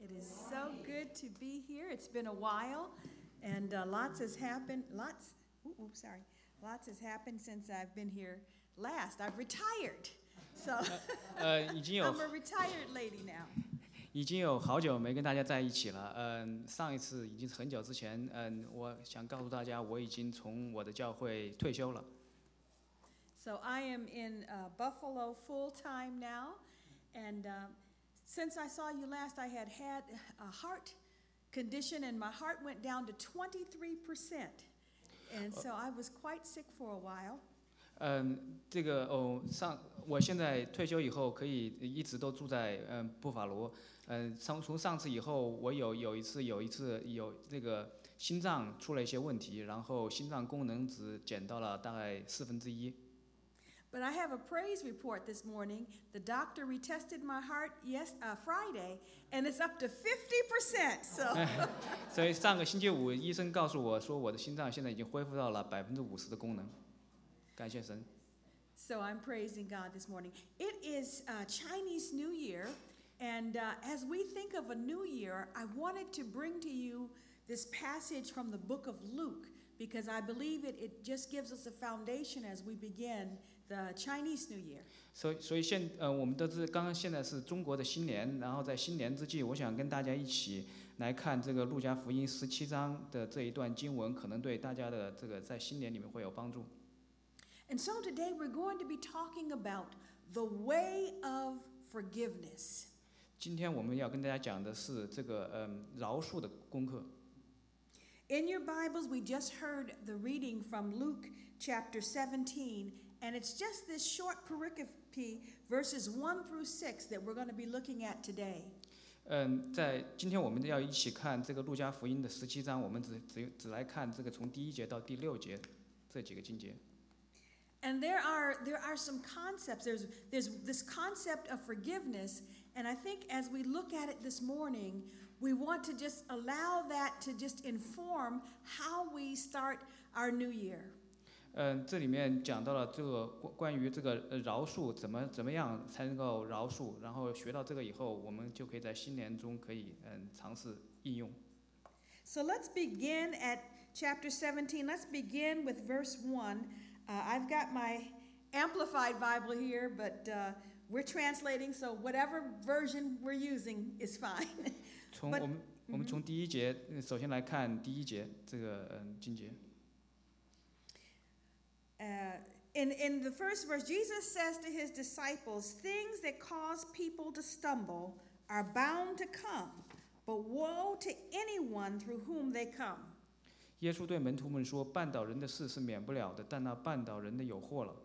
It is so good to be here. It's been a while, and lots has happened. Lots has happened since I've been here last. I've retired, so 已经有 I'm a retired lady now. 已经有好久没跟大家在一起了。上一次已经是很久之前。我想告诉大家，我已经从我的教会退休了。 So I am in Buffalo full time now, and since I saw you last, I had a heart condition, and my heart went down to 23%, and so I was quite sick for a while. 我现在退休以后可以一直都住在布法罗。从上次以后，我有一次这个心脏出了一些问题，然后心脏功能只减到了大概1/4。 But I have a praise report this morning. The doctor retested my heart Friday, and it's up to 50%. So 所以上个星期五，医生告诉我说，我的心脏现在已经恢复到了50%的功能。感谢神。 So I'm praising God this morning. It is Chinese New Year, and as we think of a new year, I wanted to bring to you this passage from the book of Luke, because I believe it just gives us a foundation as we begin the Chinese New Year. 所以我们都知刚刚现在是中国的新年，然后在新年之际，我想跟大家一起来看这个路加福音17章的这一段经文，可能对大家的这个在新年里面会有帮助。 And so today we're going to be talking about the way of forgiveness. 今天我们要跟大家讲的是这个饶恕的功课。 In your Bibles, we just heard the reading from Luke chapter 17, and it's just this short pericope, verses 1 through 6, that we're going to be looking at today. 在今天我们要一起看这个路加福音的17章，我们只来看这个从第1节到第6节这几个经节。 And there are some concepts. There's this concept of forgiveness, and I think as we look at it this morning, we want to just allow that to just inform how we start our new year. 这里面讲到了这个关于这个饶恕怎么样才能够饶恕，然后学到这个以后，我们就可以在新年中可以尝试应用。 So let's begin at chapter 17. Let's begin with verse 1. I've got my Amplified Bible here, but we're translating, so whatever version we're using is fine. 我们从第1节，首先来看第1节这个经节。 In the first verse, Jesus says to his disciples, "Things that cause people to stumble are bound to come, but woe to anyone through whom they come." 耶稣对门徒们说：“绊倒人的事是免不了的，但那绊倒人的有祸了。”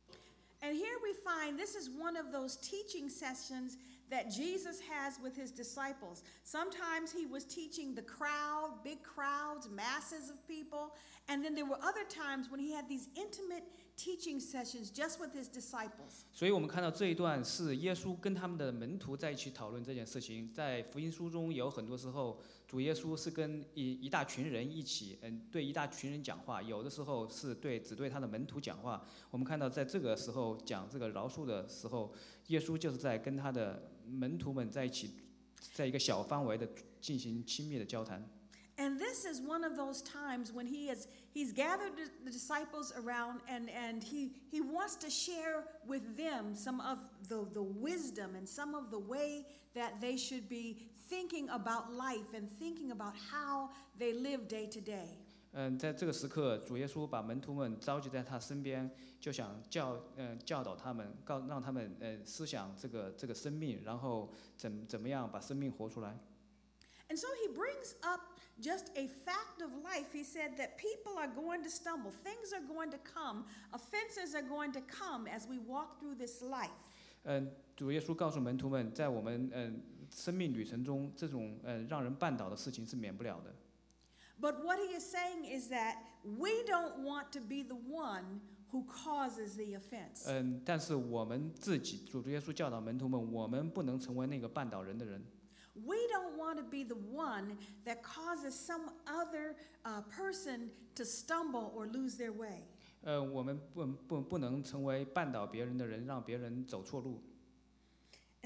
And here we find this is one of those teaching sessions that Jesus has with his disciples. Sometimes he was teaching the crowd, big crowds, masses of people, and then there were other times when he had these intimate teaching sessions just with his disciples. 所以我们看到这一段是耶稣跟他们的门徒在一起讨论这件事情。在福音书中有很多时候，主耶稣是跟一大群人一起，对一大群人讲话；有的时候是只对他的门徒讲话。我们看到在这个时候讲这个饶恕的时候，耶稣就是在跟他的门徒们在一起，在一个小范围的进行亲密的交谈。 And this is one of those times when he's gathered the disciples around, and he wants to share with them some of the wisdom and some of the way that they should be thinking about life and thinking about how they live day to day. 在这个时刻，主耶稣把门徒们召集在他身边，就想教导他们，让他们思想这个生命，然后怎么样把生命活出来。 And so he brings up just a fact of life. He said that people are going to stumble, things are going to come, offenses are going to come as we walk through this life. 主耶稣告诉门徒们，在我们生命旅程中，这种让人绊倒的事情是免不了的。 But what he is saying is that we don't want to be the one who causes the offense. 但是我们自己，主耶稣教导门徒们，我们不能成为那个绊倒人的人。 We don't want to be the one that causes some other person to stumble or lose their way. 我们不能成为绊倒别人的人，让别人走错路。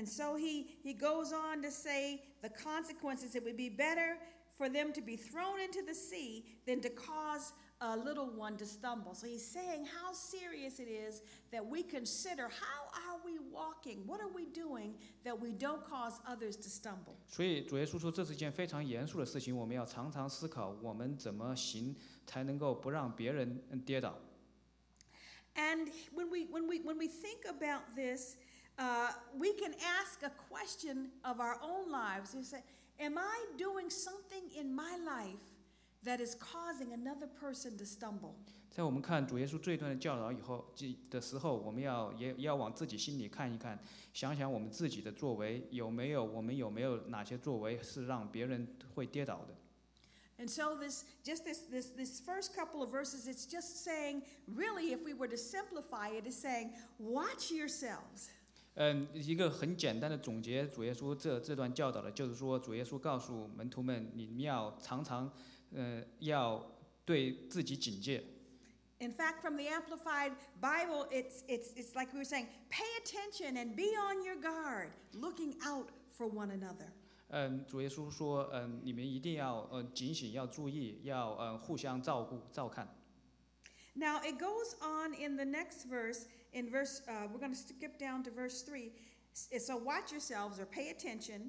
And so he goes on to say the consequences. It would be better for them to be thrown into the sea than to cause a little one to stumble. So he's saying how serious it is that we consider how are we walking? What are we doing that we don't cause others to stumble? 所以主耶稣说，这是一件非常严肃的事情，我们要常常思考，我们怎么行才能够不让别人跌倒。 And when we think about this, we can ask a question of our own lives. We say, am I doing something in my life that is causing another person to stumble? 在我们看主耶稣这一段的教导的时候，我们也要往自己心里看一看，想想我们自己的作为我们有没有哪些作为是让别人会跌倒的。 And so this first couple of verses, it's just saying, really, if we were to simplify it, it's saying, watch yourselves. 一个很简单的总结，主耶稣这段教导的就是说，主耶稣告诉门徒们，你们要常常要对自己警戒。 In fact, from the Amplified Bible, it's like we were saying, pay attention and be on your guard, looking out for one another. 主耶稣说，你们一定要警醒，要注意，要互相照顾、照看。 Now it goes on in the next verse. In verse, we're going to skip down to verse 3. So watch yourselves or pay attention.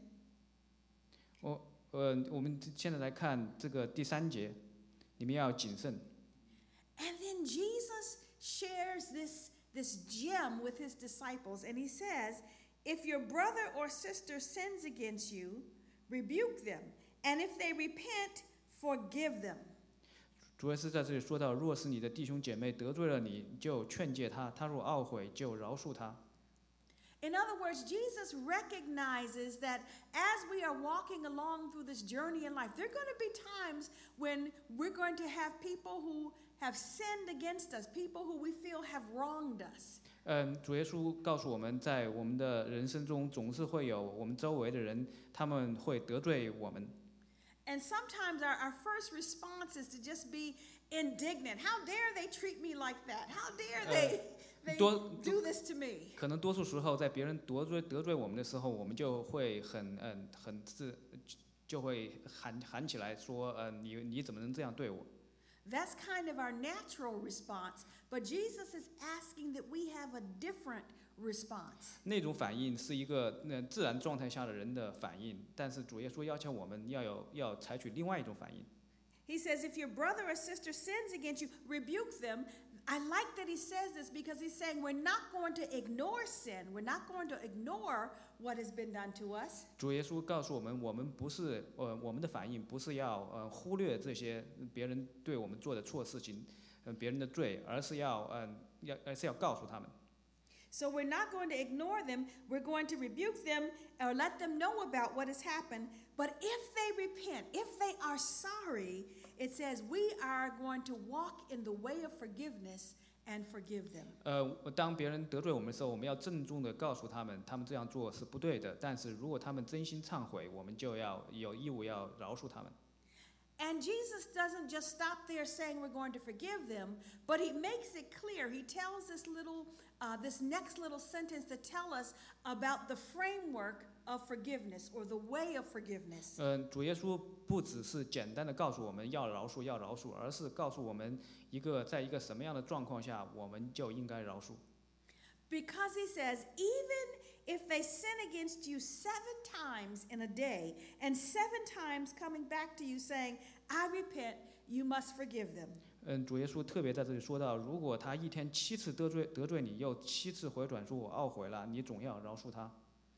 我们现在来看这个第3节，你们要谨慎。 And then Jesus shares this gem with his disciples, and he says, if your brother or sister sins against you, rebuke them, and if they repent, forgive them. 主要是在这里说到，若是你的弟兄姐妹得罪了你，就劝诫他；他若懊悔，就饶恕他。 In other words, Jesus recognizes that as we are walking along through this journey in life, there are going to be times when we're going to have people who have sinned against us, people who we feel have wronged us. 主耶稣告诉我们，在我们的人生中，总是会有我们周围的人，他们会得罪我们。 And sometimes our first response is to just be indignant. How dare they treat me like that? How dare they do this to me? 可能多数时候，在别人得罪我们的时候，我们就会就会喊起来说，你怎么能这样对我？ That's kind of our natural response, but Jesus is asking that we have a different response. 那种反应是一个自然状态下的人的反应，但是主耶稣要求我们要采取另外一种反应。 He says, if your brother or sister sins against you, rebuke them. I like that he says this because he's saying we're not going to ignore sin. We're not going to ignore what has been done to us. 主耶稣告诉我们，我们不是我们的反应不是要忽略这些别人对我们做的错事情，别人的罪，而是要告诉他们。 So we're not going to ignore them. We're going to rebuke them or let them know about what has happened. But if they repent, if they are sorry, it says we are going to walk in the way of forgiveness and forgive them. 当别人得罪我们的时候，我们要郑重地告诉他们，他们这样做是不对的。但是如果他们真心忏悔，我们就要有义务要饶恕他们。 And Jesus doesn't just stop there saying we're going to forgive them, but he makes it clear. He tells this next little sentence to tell us about the framework of forgiveness or the way of forgiveness. 主耶稣不只是简单的告诉我们要饶恕，而是告诉我们在一个什么样的状况下，我们就应该饶恕。 Because he says, even if they sin against you 7 times in a day, and 7 times coming back to you saying, I repent, you must forgive them. 主耶稣特别在这里说到，如果他一天7次得罪你，又7次回转说我懊悔了，你总要饶恕他。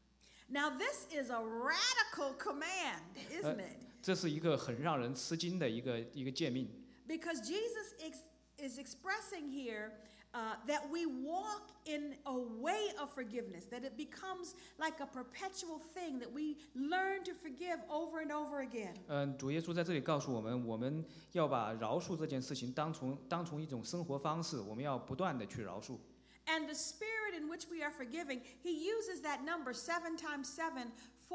Now this is a radical command, isn't it? 这是一个很让人吃惊的一个诫命。 Because Jesus is expressing here that we walk in a way of forgiveness, that it becomes like a perpetual thing, that we learn to forgive over and over again. 主耶稣在这里告诉我们，我们要把饶恕这件事情当成一种生活方式，我们要不断的去饶恕。 And the spirit in which we are forgiving, he uses that number 7 times 7,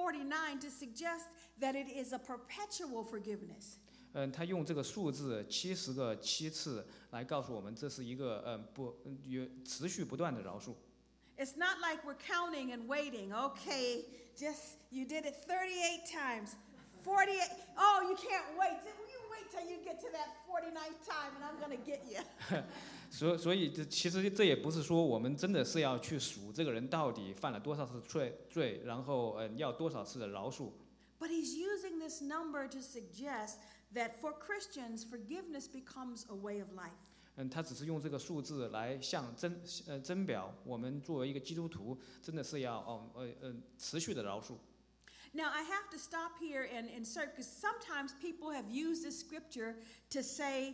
49, to suggest that it is a perpetual forgiveness. 他用这个数字70个7次来告诉我们，这是一个持续不断的饶恕。 It's not like we're counting and waiting. Okay, just you did it 38 times. 48. Oh, you can't wait. You wait till you get to that 49th time and I'm going to get you. 所以其实这也不是说我们真的是要去数这个人到底犯了多少次罪，然后要多少次的饶恕。 But he's using this number to suggest that for Christians, forgiveness becomes a way of life. 他只是用这个数字来增表我们作为一个基督徒，真的是要持续的饶恕。 Now, I have to stop here and insert, because sometimes people have used this scripture to say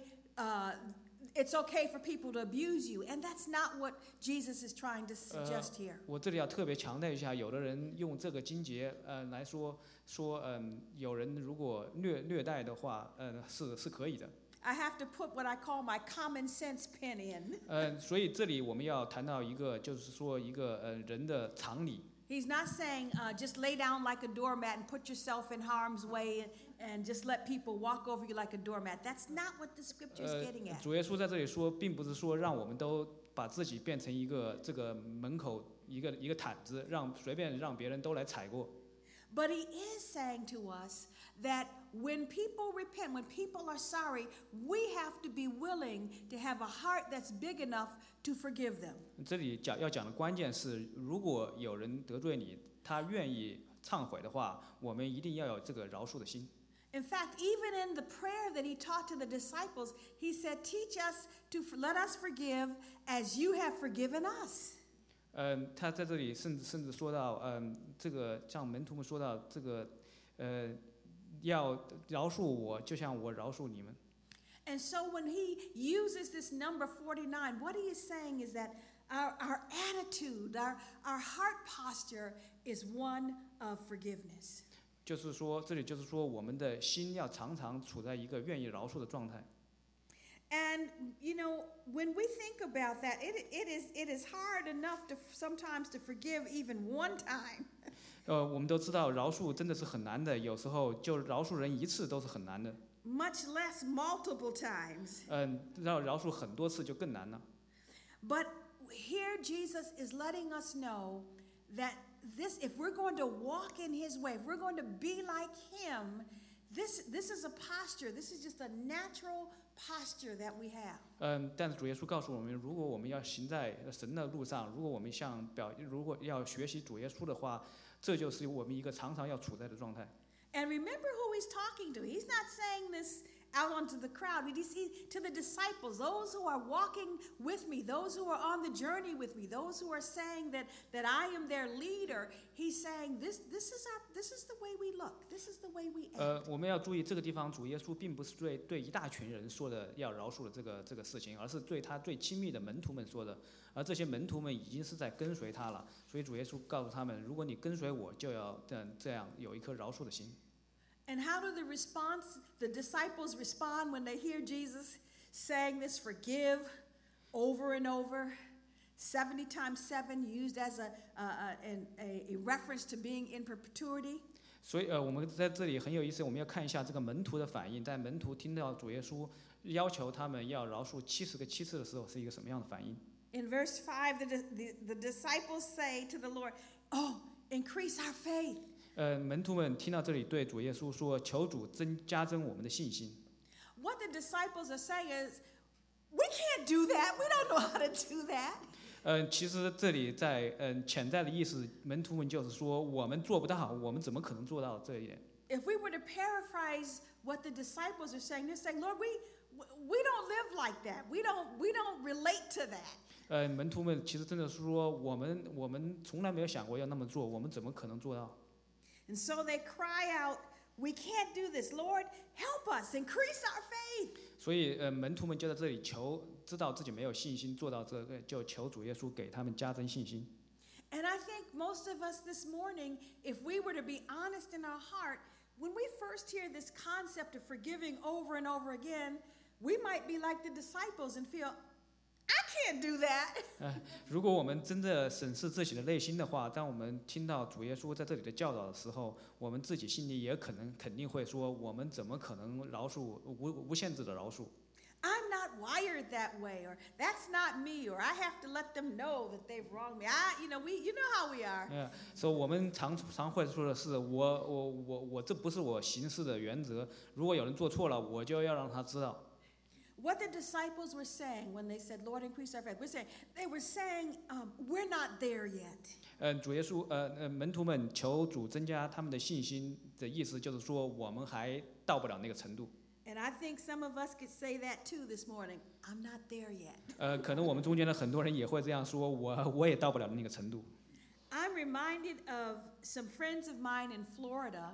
it's okay for people to abuse you, and that's not what Jesus is trying to suggest here. 我这里要特别强调一下，有的人用这个经节来说有人如果虐待的话，是可以的。 I have to put what I call my common sense pin in. 所以这里我们要谈到一个，就是说一个人的常理。 He's not saying just lay down like a doormat and put yourself in harm's way and just let people walk over you like a doormat. That's not what the scripture is getting at. 主耶稣在这里说，并不是说让我们都把自己变成一个这个门口一个毯子，随便让别人都来踩过。 But he is saying to us that when people repent, when people are sorry, we have to be willing to have a heart that's big enough to forgive them. 这里要讲的关键是，如果有人得罪你，他愿意忏悔的话，我们一定要有这个饶恕的心。 In fact, even in the prayer that he taught to the disciples, he said, "Teach us to let us forgive as you have forgiven us." 他在这里甚至说到，这个像门徒们说到这个，要饶恕我，就像我饶恕你们。 And so when he uses this number 49, what he is saying is that our attitude, our heart posture is one of forgiveness. 就是说，这里就是说，我们的心要常常处在一个愿意饶恕的状态。 And you know, when we think about that, it is hard enough to sometimes to forgive even one time. 我们都知道饶恕真的是很难的，有时候就饶恕人一次都是很难的。 Much less multiple times. 要饶恕很多次就更难了。 But here Jesus is letting us know that if we're going to walk in his way, if we're going to be like him, this is a posture. This is just a natural posture that we have. 但是主耶稣告诉我们，如果我们要行在神的路上，如果我们如果要学习主耶稣的话，这就是我们一个常常要处在的状态。 And remember who he's talking to. He's not saying this out onto the crowd. He's to the disciples, those who are walking with me, those who are on the journey with me, those who are saying that I am their leader. He's saying this is the way we look. This is the way we act. 我们要注意这个地方，主耶稣并不是对一大群人说的要饶恕的这个事情，而是对他最亲密的门徒们说的。而这些门徒们已经是在跟随他了，所以主耶稣告诉他们，如果你跟随我，就要这样有一颗饶恕的心。 And how do the disciples respond when they hear Jesus saying this forgive over and over, 70 times 7, used as a reference to being in perpetuity? 所以我们在这里很有意思，我们要看一下这个门徒的反应。在门徒听到主耶稣要求他们要饶恕70个7次的时候，是一个什么样的反应？ In verse 5, the disciples say to the Lord, "Oh, increase our faith." 门徒们听到这里，对主耶稣说：“求主加增我们的信心。” What the disciples are saying is, "We can't do that. We don't know how to do that." 其实这里在潜在的意思，门徒们就是说，我们做不到，我们怎么可能做到这一点？ If we were to paraphrase what the disciples are saying, they're saying, "Lord, we don't live like that. We don't relate to that." 门徒们其实真的是说，我们从来没有想过要那么做，我们怎么可能做到？ And so they cry out, "We can't do this. Lord, help us, increase our faith." 所以门徒们就在这里知道自己没有信心做到这个，就求主耶稣给他们加增信心。 And I think most of us this morning, if we were to be honest in our heart, when we first hear this concept of forgiving over and over again, we might be like the disciples and feel, "I can't do that." 如果我们真的审视自己的内心的话，当我们听到主耶稣在这里的教导的时候，我们自己心里也肯定会说，我们怎么可能饶恕无限制的饶恕？ I'm not wired that way, or that's not me, or I have to let them know that they've wronged me. You know how we are. 所以我们常会说的是，我这不是我行事的原则。如果有人做错了，我就要让他知道。 What the disciples were saying when they said, "Lord, increase our faith," they were saying, "We're not there yet." 主耶稣门徒们求主增加他们的信心的意思就是说，我们还到不了那个程度。 And I think some of us could say that too this morning. I'm not there yet. 可能我们中间的很多人也会这样说，我也到不了那个程度。 I'm reminded of some friends of mine in Florida.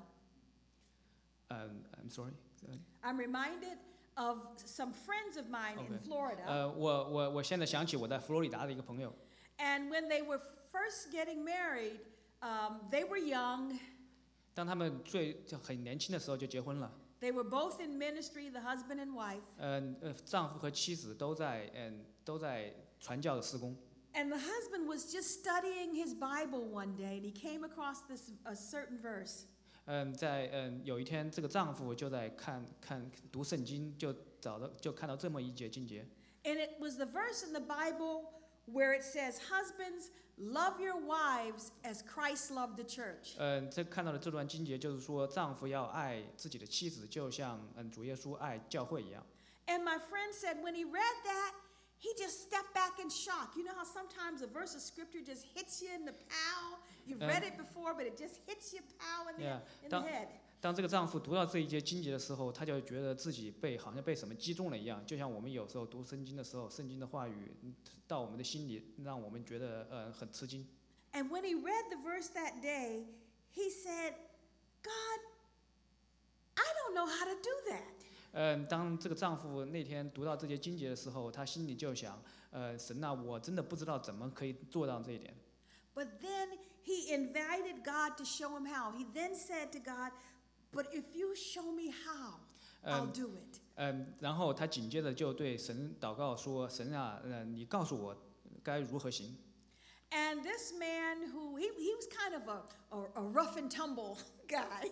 I'm sorry. I'm reminded of some friends of mine in Florida. 我现在想起我在佛罗里达的一个朋友。 And when they were first getting married, they were young. 当他们很年轻的时候就结婚了。 They were both in ministry, the husband and wife. 丈夫和妻子都在传教的事工。 And the husband was just studying his Bible one day, and he came across a certain verse. 有一天，这个丈夫就在读圣经，就看到这么一节经节。 And it was the verse in the Bible where it says, "Husbands, love your wives as Christ loved the church." 这看到的这段经节就是说，丈夫要爱自己的妻子，就像主耶稣爱教会一样。 And my friend said when he read that, he just stepped back in shock. You know how sometimes a verse of scripture just hits you in the pow? You've read it before, but it just hits you pow in the head. 当这个丈夫读到这一节经节的时候，他就觉得自己好像被什么击中了一样，就像我们有时候读圣经的时候，圣经的话语到我们的心里，让我们觉得很吃惊。 And when he read the verse that day, he said, "God, I don't know how to do that." 当这个丈夫那天读到这节经节的时候，他心里就想，神啊，我真的不知道怎么可以做到这一点。 But then he invited God to show him how. He then said to God, "But if you show me how, I'll do it." 然后他紧接着就对神祷告说：“神啊，你告诉我该如何行。” And this man he was kind of a rough and tumble guy.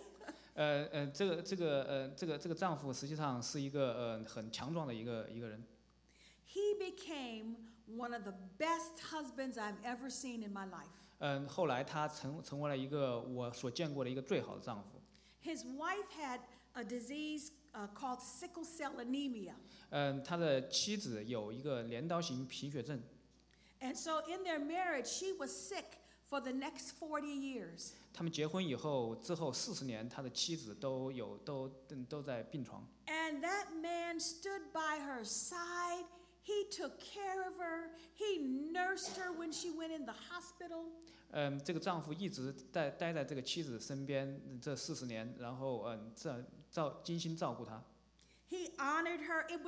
这个丈夫实际上是一个很强壮的一个人。 He became one of the best husbands I've ever seen in my life. 后来他成为了一个我所见过的一个最好的丈夫。 His wife had a disease called sickle cell anemia. 他的妻子有一个镰刀型贫血症。 And so in their marriage, she was sick for the next 40 years. 他们结婚以后之后40年，他的妻子都在病床。 And that man stood by her side. He took care of her. He nursed her when she went in the hospital. 这个丈夫一直待在这个妻子身边这40年，然后精心照顾她。 He honored her. He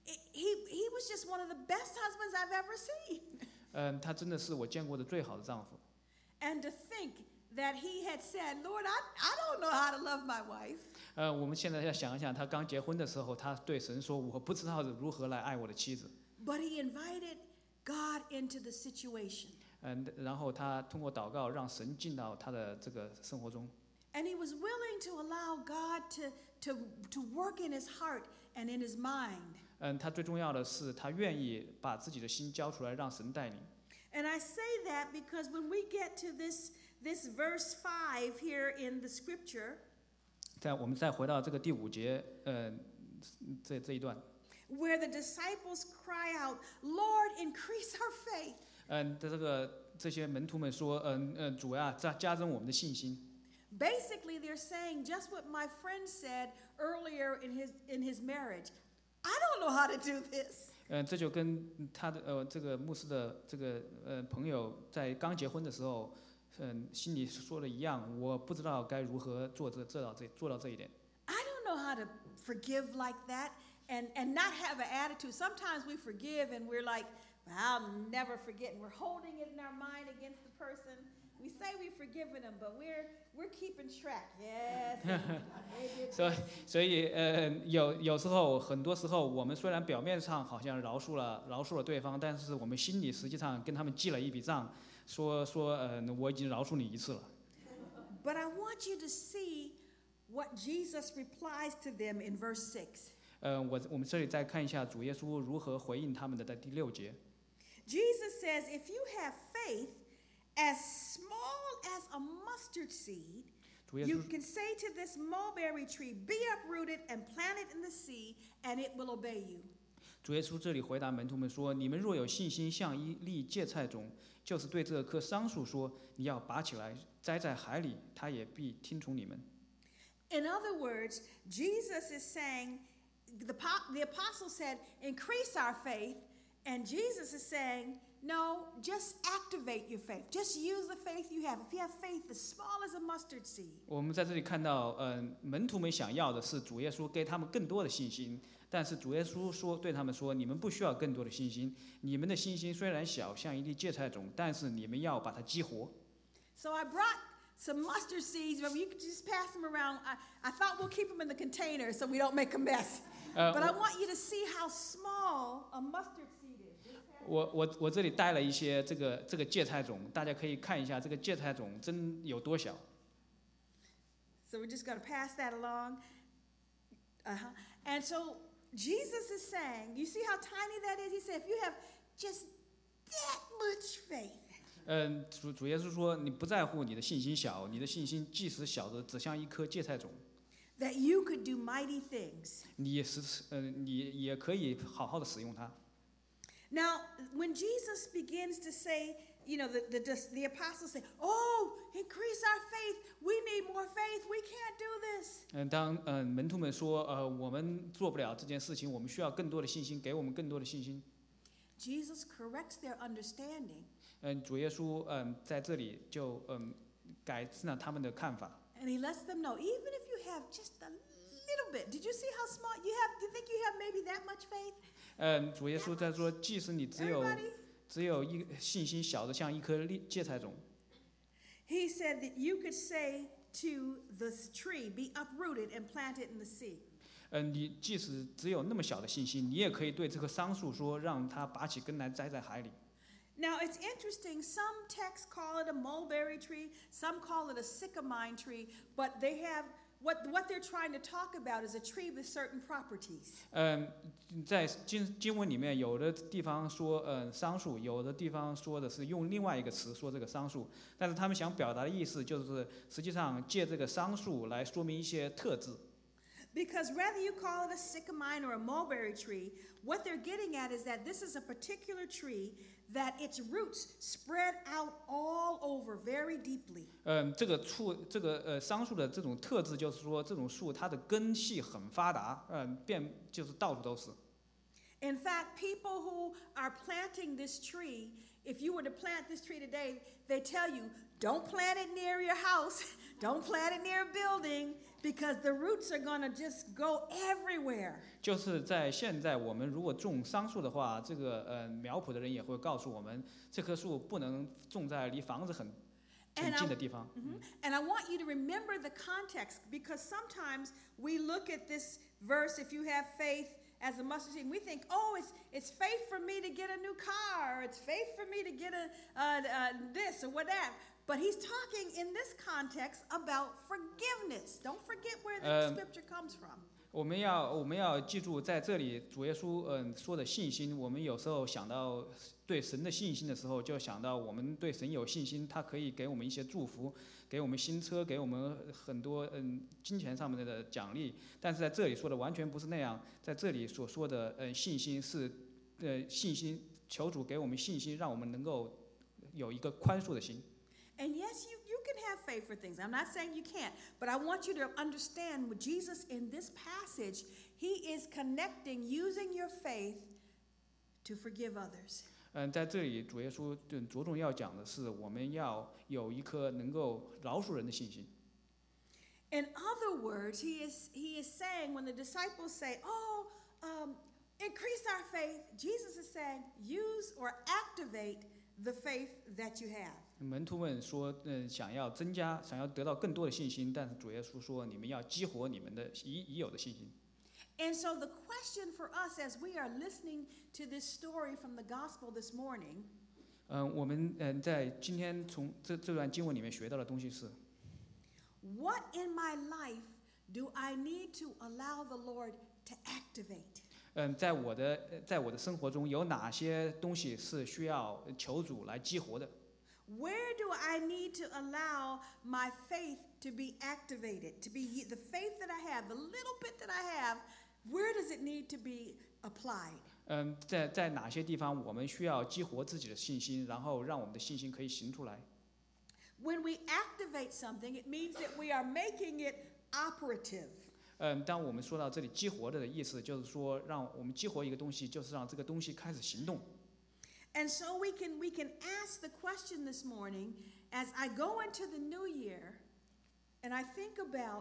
was just one of the best husbands I've ever seen. 他真的是我见过的最好的丈夫。 And to think that he had said, "Lord, I don't know how to love my wife." 我们现在要想一想，他刚结婚的时候，他对神说：“我不知道如何来爱我的妻子。” But he invited God into the situation. 然后他通过祷告让神进到他的这个生活中。 And he was willing to allow God to work in his heart and in his mind. 他最重要的是，他愿意把自己的心交出来，让神带领。 And I say that because when we get to this verse 5 here in the scripture, 我们再回到这个第5节，这一段。 Where the disciples cry out, "Lord, increase our faith." 这些门徒们说，主啊，加增我们的信心。 Basically, they're saying just what my friend said earlier in his marriage. I don't know how to do this. 这就跟他的这个牧师的这个朋友在刚结婚的时候，心里说的一样，我不知道该如何做到这一点。 I don't know how to forgive like that and not have an attitude. Sometimes we forgive and we're like, "I'll never forget," and we're holding it in our mind against the person. We say we've forgiven them, but we're keeping track. Yes. 所以有时候很多时候我们虽然表面上好像饶恕了对方，但是我们心里实际上跟他们记了一笔账，说我已经饶恕你一次了。 But I want you to see what Jesus replies to them in verse 6. 我们这里再看一下主耶稣如何回应他们的，在第6节。 Jesus says, if you have faith as small as a mustard seed, 主耶 you 稣 can say to this mulberry tree, be uprooted and planted in the sea, and it will obey you. 主耶稣这里回答门徒们说：“你们若有信心，像一粒芥菜种，就是对这棵桑树说，你要拔起来，栽在海里，它也必听从你们。” In other words, Jesus is saying, the apostle said, increase our faith, and Jesus is saying, no, just activate your faith. Just use the faith you have. If you have faith as small as a mustard seed. 我们在这里看到，门徒们想要的是主耶稣给他们更多的信心，但是主耶稣对他们说：“你们不需要更多的信心，你们的信心虽然小，像一粒芥菜种，但是你们要把它激活。” So I brought some mustard seeds, but you could just pass them around. I thought we'll keep them in the container so we don't make a mess. But I want you to see how small a mustard seed is. 我这里带了一些这个芥菜种，大家可以看一下这个芥菜种真有多小。 So we're just going to pass that along. And so Jesus is saying, you see how tiny that is? He said, if you have just that much faith. 主耶稣说，你不在乎你的信心小，你的信心即使小的只像一颗芥菜种。 That you could do mighty things. 你也可以好好的使用它。 Now, when Jesus begins to say, you know, the apostles say, "Oh, increase our faith. We need more faith. We can't do this." 当门徒们说，我们做不了这件事情，我们需要更多的信心，给我们更多的信心。 Jesus corrects their understanding. 主耶稣在这里就改正了他们的看法。 And he lets them know, even if you have just a little bit, did you see how small you have? Do you think you have maybe that much faith? 主耶稣在说，即使你只有一信心小的像一颗芥菜种。 He said that you could say to the tree, be uprooted and planted in the sea. 你即使只有那么小的信心，你也可以对这棵桑树说，让它拔起根来栽在海里。 Now it's interesting, some texts call it a mulberry tree, some call it a sycamine tree, but they have, what they're trying to talk about is a tree with certain properties. 在经文里面，有的地方说桑树，有的地方说的是用另外一个词说这个桑树，但是他们想表达的意思就是，实际上借这个桑树来说明一些特质。 Because whether you call it a sycamine or a mulberry tree, what they're getting at is that this is a particular tree that its roots spread out all over very deeply. 这个桑树的这种特质就是说，这种树它的根系很发达，就是到处都是。 In fact, people who are planting this tree, if you were to plant this tree today, they tell you, don't plant it near your house, don't plant it near a building, because the roots are going to just go everywhere. 就是在现在，我们如果种桑树的话，这个苗圃的人也会告诉我们，这棵树不能种在离房子很近的地方。 And I want you to remember the context, because sometimes we look at this verse, if you have faith as a mustard seed, and we think, oh, it's faith for me to get a new car, or it's faith for me to get this or whatever. But he's talking in this context about forgiveness. Don't forget where the scripture comes from. 我们要记住，在这里主耶稣说的信心，我们有时候想到对神的信心的时候，就想到我们对神有信心，他可以给我们一些祝福，给我们新车，给我们很多金钱上面的奖励。但是在这里说的完全不是那样，在这里所说的信心是信心，求主给我们信心，让我们能够有一个宽恕的心。 And yes, you can have faith for things. I'm not saying you can't, but I want you to understand with Jesus in this passage, he is connecting using your faith to forgive others. 在这里主耶稣着重要讲的是，我们要有一颗能够饶恕人的信心。 In other words, he is saying when the disciples say, "Oh, increase our faith," Jesus is saying, use or activate the faith that you have. 门徒们说，想要增加，想要得到更多的信心，但是主耶稣说，你们要激活你们的已有的信心。 And so the question for us as we are listening to this story from the gospel this morning, 我们在今天从这段经文里面学到的东西是 what in my life do I need to allow the Lord to activate? 在我的生活中有哪些东西是需要求主来激活的？ Where do I need to allow my faith to be activated? To be the faith that I have, the little bit that I have, where does it need to be applied? 在哪些地方我们需要激活自己的信心，然后让我们的信心可以行出来？ When we activate something, it means that we are making it operative. 当我们说到这里激活的意思，就是说让我们激活一个东西，就是让这个东西开始行动。 And so we can ask the question this morning as I go into the new year and I think about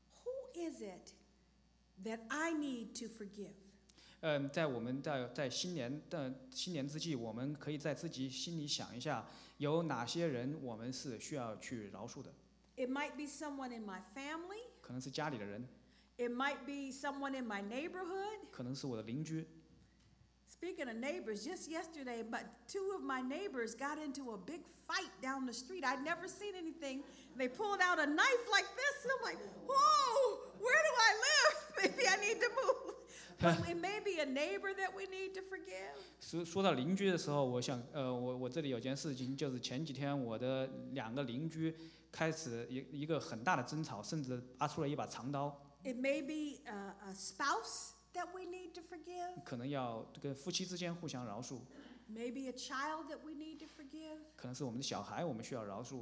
who is it that I need to forgive? 在我们在新年之际，我们可以在自己心里想一下，有哪些人我们是需要去饶恕的？ It might be someone in my family. 可能是家里的人， It might be someone in my neighborhood. 可能是我的邻居。 Speaking of neighbors, just yesterday, but 2 of my neighbors got into a big fight down the street. I'd never seen anything. They pulled out a knife like this, and I'm like, whoa, where do I live? Maybe I need to move. But it may be a neighbor that we need to forgive. 说到邻居的时候，我想，我这里有件事情，就是前几天我的2个邻居开始一个很大的争吵，甚至拔出了一把长刀。 It may be a spouse that we need to forgive. 可能要跟夫妻之间互相饶恕， Maybe a child that we need to forgive. 可能是我们的小孩，我们需要饶恕。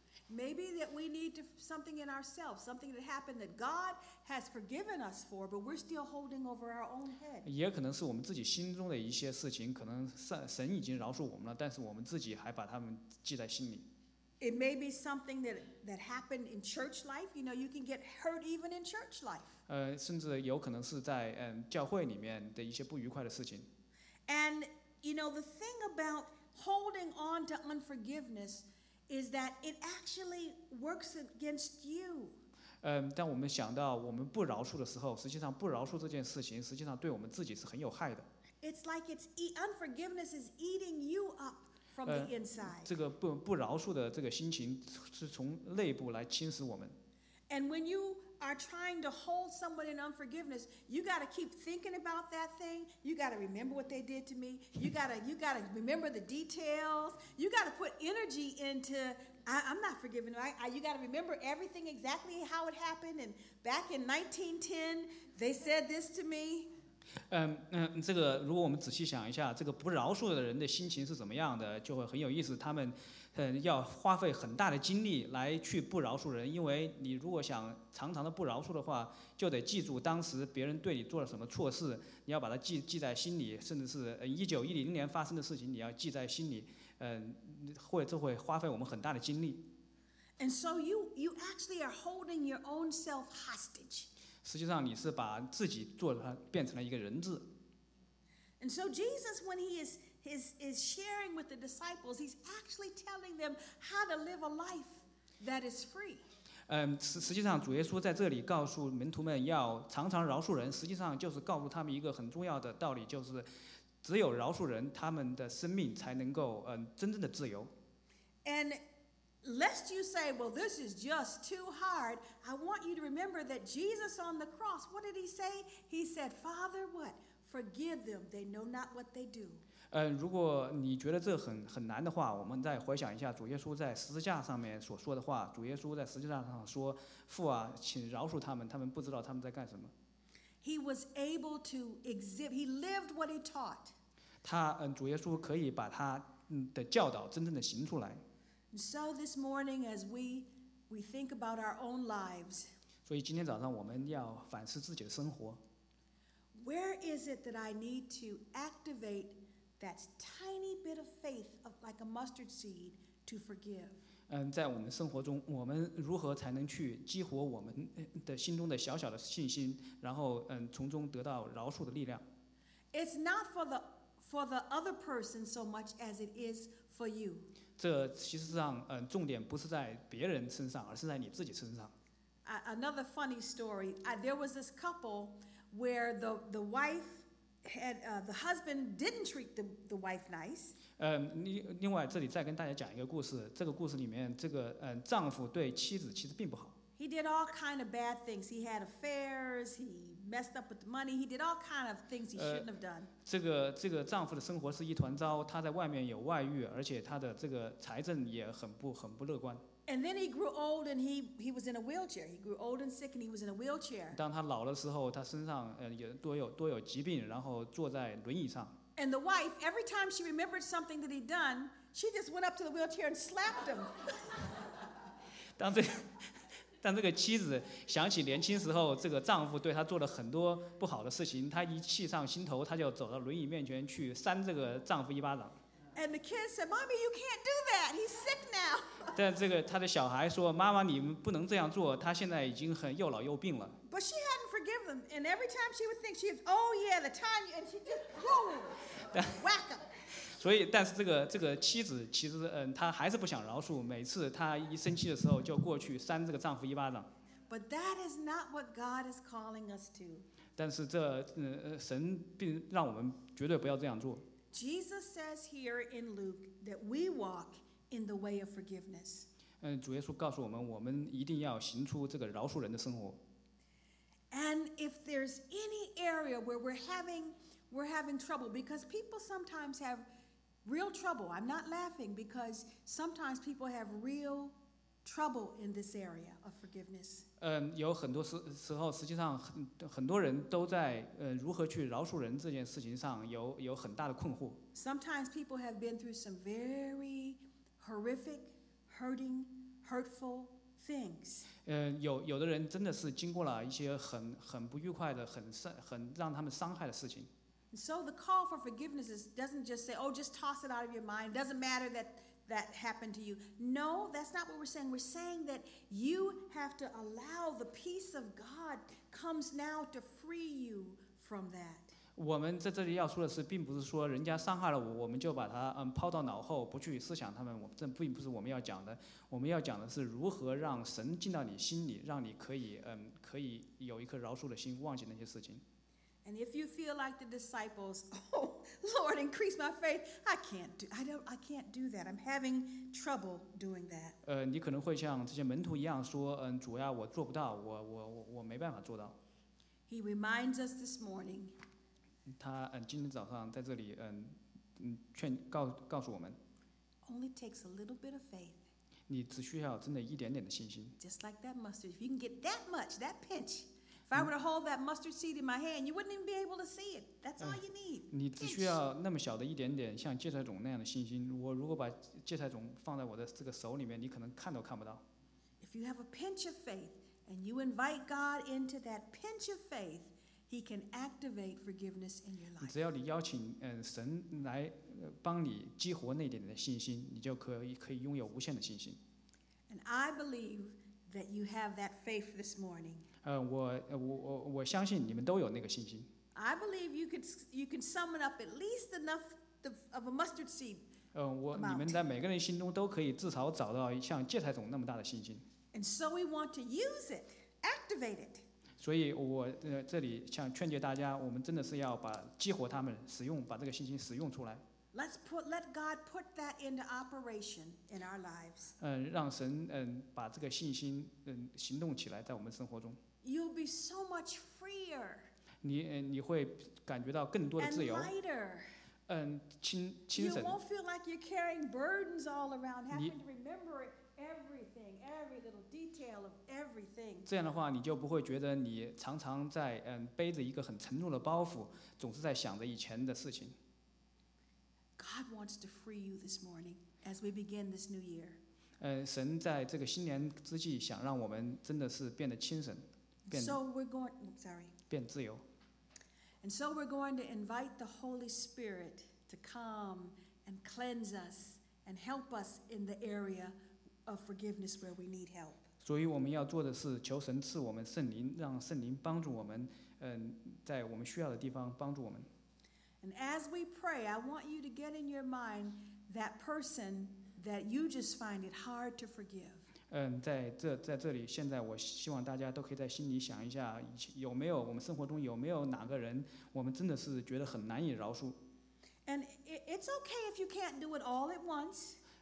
Maybe that we need to something in ourselves, something that happened that God has forgiven us for, but we're still holding over our own head. 也可能是我们自己心中的一些事情，可能神已经饶恕我们了，但是我们自己还把它们记在心里。 It may be something that happened in church life. You know, you can get hurt even in church life. 甚至有可能是在教会里面的一些不愉快的事情。 And, you know, the thing about holding on to unforgiveness is that it actually works against you. 当我们想到我们不饶恕的时候，实际上不饶恕这件事情，实际上对我们自己是很有害的。 It's like unforgiveness is eating you up from the inside. 这个不饶恕的这个心情是从内部来侵蚀我们。 And when you are trying to hold someone in unforgiveness, you got to keep thinking about that thing. You got to remember what they did to me. You got to remember the details. You got to put energy into I'm not forgiving them. You got to remember everything exactly how it happened. And back in 1910, they said this to me. 这个如果我们仔细想一下，这个不饶恕的人的心情是怎么样的，就会很有意思。他们要花费很大的精力来去不饶恕人，因为你如果想常常的不饶恕的话，就得记住当时别人对你做了什么错事，你要把它记在心里，甚至是1910年发生的事情，你要记在心里。这会花费我们很大的精力。 And so you actually are holding your own self hostage. 实际上你是把自己变成了一个人质。 And so Jesus, when he is sharing with the disciples, he's actually telling them how to live a life that is free. 实际上主耶稣在这里告诉门徒们要常常饶恕人，实际上就是告诉他们一个很重要的道理，就是只有饶恕人，他们的生命才能够真正的自由。 And lest you say, well, this is just too hard, I want you to remember that Jesus on the cross, what did he say? He said, Father, what? Forgive them. They know not what they do. 如果你觉得这很难的话，我们再回想一下主耶稣在十字架上面所说的话。主耶稣在十字架上说：“父啊，请饶恕他们，他们不知道他们在干什么。” He was able to exhibit. He lived what he taught. 主耶稣可以把他的教导真正的行出来。 And so this morning, as we think about our own lives, 所以今天早上我们要反思自己的生活。 where is it that I need to activate that tiny bit of faith, like a mustard seed, to forgive? 在我们生活中，我们如何才能去激活我们的心中的小小的信心，然后从中得到饶恕的力量？ It's not for the other person so much as it is for you. 这其实上重点不是在别人身上，而是在你自己身上。 Another funny story. There was this couple where the wife had the husband didn't treat the wife nice. 另外这里再跟大家讲一个故事，这个故事里面，这个丈夫对妻子其实并不好。 He did all kind of bad things. He had affairs. He messed up with the money. He did all kind of things he shouldn't have done. 这个丈夫的生活是一团糟，他在外面有外遇，而且他的这个财政也很不乐观。 And then he grew old and he was in a wheelchair. He grew old and sick and he was in a wheelchair. 当他老的时候，他身上也多有疾病，然后坐在轮椅上。 And the wife, every time she remembered something that he'd done, she just went up to the wheelchair and slapped him. 当这个妻子想起年轻时候这个丈夫对她做了很多不好的事情，她一气上心头，她就走到轮椅面前去扇这个丈夫一巴掌。 And the kids said, "Mommy, you can't do that. He's sick now." 但这个她的小孩说：“妈妈，你们不能这样做，他现在已经又老又病了。” But she hadn't forgiven him. And every time she would think, "Oh yeah, the time," and she just boom, whack him. 所以，但是这个妻子其实她还是不想饶恕，每次她一生气的时候就过去扇这个丈夫一巴掌。 But that is not what God is calling us to. 但是神并让我们绝对不要这样做。 Jesus says here in Luke that we walk in the way of forgiveness. 主耶稣告诉我们，我们一定要行出这个饶恕人的生活。 And if there's any area where we're having trouble, because people sometimes have real trouble. I'm not laughing because sometimes people have real trouble in this area of forgiveness. 有很多时候，实际上很多人都在如何去饶恕人这件事情上有很大的困惑。 Sometimes people have been through some very horrific, hurting, hurtful things. 有的人真的是经过了一些很不愉快的、很让他们伤害的事情。 So the call for forgiveness doesn't just say, "Oh, just toss it out of your mind. Doesn't matter that happened to you." No, that's not what we're saying. We're saying that you have to allow the peace of God comes now to free you from that. 我们在这里要说的是，并不是说人家伤害了我们就把它抛到脑后，不去思想他们。这并不是我们要讲的。我们要讲的是如何让神进到你心里，让你可以有一颗饶恕的心，忘记那些事情。 And if you feel like the disciples, "Oh, Lord, increase my faith," I can't do that. I'm having trouble doing that. 你可能会像这些门徒一样说，主呀，我做不到，我没办法做到。 He reminds us this morning. 他今天早上在这里告诉我们， Only takes a little bit of faith. 你只需要真的一点点的信心。 Just like that mustard. If you can get that much, that pinch. If I were to hold that mustard seed in my hand, you wouldn't even be able to see it. That's all you need. 你只需要那么小的一点点，像芥菜种那样的信心。我如果把芥菜种放在我的这个手里面，你可能看都看不到。 If you have a pinch of faith and you invite God into that pinch of faith, He can activate forgiveness in your life. 只要你邀请神来帮你激活那点点的信心，你就可以拥有无限的信心。 And I believe that you have that faith this morning. 我相信你们都有那个信心。 I believe you can summon up at least enough of a mustard seed. 你们在每个人心中都可以至少找到像芥菜种那么大的信心。 And so we want to use it, activate it. 所以我这里想劝诫大家，我们真的是要激活他们，把这个信心使用出来。 Let God put that into operation in our lives. 让神把这个信心行动起来，在我们生活中。 You'll be so much freer. 你会感觉到更多的自由。 And lighter. 轻 You 省。 won't feel like you're carrying burdens all around, having to remember everything, every little detail of everything. 这样的话，你就不会觉得你常常在背着一个很沉重的包袱，总是在想着以前的事情。 God wants to free you this morning as we begin this new year. 神在这个新年之际，想让我们真的是变得轻省，变自由。 And so we're going to invite the Holy Spirit to come and cleanse us and help us in the area of forgiveness where we need help. 所以我们要做的是求神赐我们圣灵，让圣灵帮助我们，在我们需要的地方帮助我们。 And as we pray, I want you to get in your mind that person that you just find it hard to forgive. 在这里，现在我希望大家都可以在心里想一下，我们生活中有没有哪个人，我们真的是觉得很难以饶恕。 And it's okay if you can't do it all at once.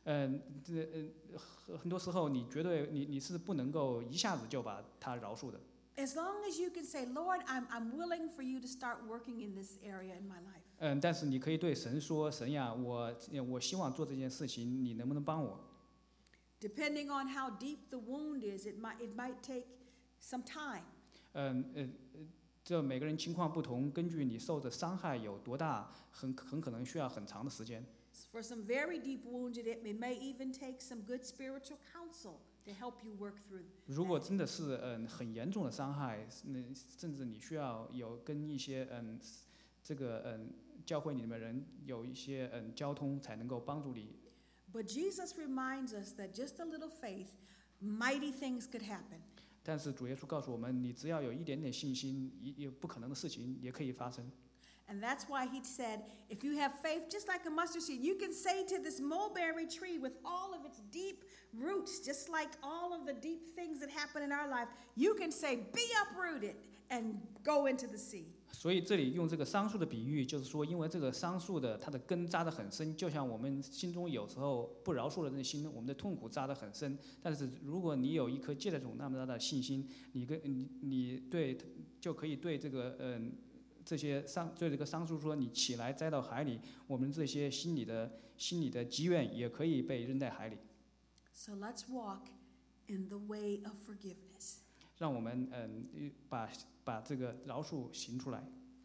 很多时候你绝对你是不能够一下子就把他饶恕的。 As long as you can say, Lord, I'm willing for you to start working in this area in my life. 但是你可以对神说，神呀，我希望做这件事情，你能不能帮我？ Depending on how deep the wound is, it might take some time. 这每个人情况不同，根据你受的伤害有多大，很可能需要很长的时间。 For some very deep wounded, it may even take some good spiritual counsel to help you work through. 如果真的是很严重的伤害，甚至你需要有跟一些这个教会里面的人有一些交通，才能够帮助你。 But Jesus reminds us that just a little faith, mighty things could happen. 但是主耶稣告诉我们，你只要有一点点信心，有不可能的事情也可以发生。 And that's why he said, if you have faith just like a mustard seed, you can say to this mulberry tree with all of its deep roots, just like all of the deep things that happen in our life, you can say, be uprooted and go into the sea. 所以这里用这个桑树的比喻，就是说，因为这个桑树的它的根扎得很深，就像我们心中有时候不饶恕的那心，我们的痛苦扎得很深。但是如果你有一颗芥菜种那么大的信心，你对就可以对这个对这个桑树说，你起来栽到海里，我们这些心里的积怨也可以被扔在海里。 So let's walk in the way of forgiveness. 让我们把这个饶恕行出来。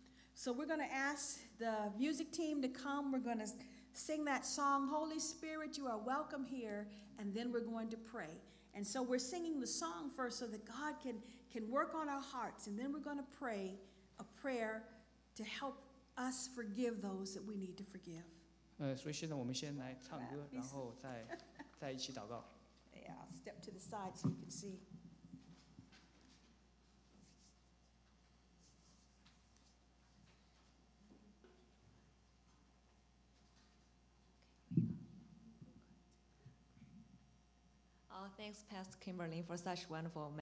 So we're going to ask the music team to come. We're going to sing that song, Holy Spirit, you are welcome here, and then we're going to pray. And so we're singing the song first so that God can work on our hearts, and then we're going to pray a prayer to help us forgive those that we need to forgive. 所以现在我们先来唱歌，然后再一起祷告。 Yeah, I'll step to the side so you can see. Thanks, Pastor Kimberly, for such wonderful